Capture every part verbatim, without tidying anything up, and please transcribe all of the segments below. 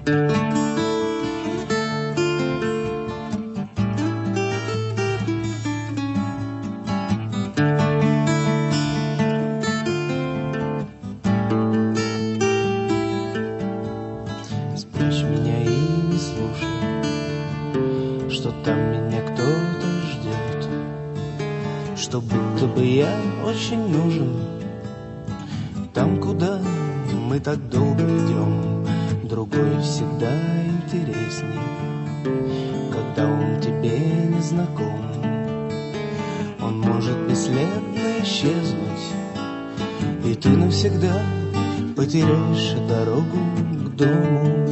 Спрячь меня и не слушай, что там меня кто-то ждет, что будто бы я очень нужен там, куда мы так долго идем. Другой всегда интересней, когда он тебе не знаком. Он может бесследно исчезнуть, и ты навсегда потеряешь дорогу к дому.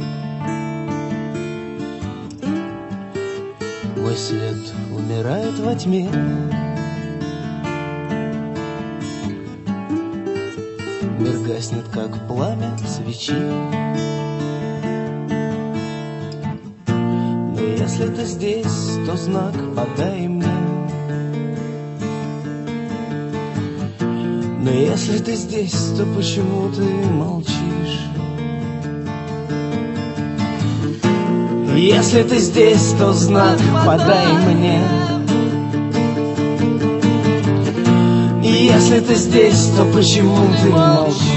Мой свет умирает во тьме, мир гаснет, как пламя свечи. Но если ты здесь, то знак подай мне. Но если ты здесь, то почему ты молчишь? Если ты здесь, то знак подай мне. Если ты здесь, то почему ты молчишь?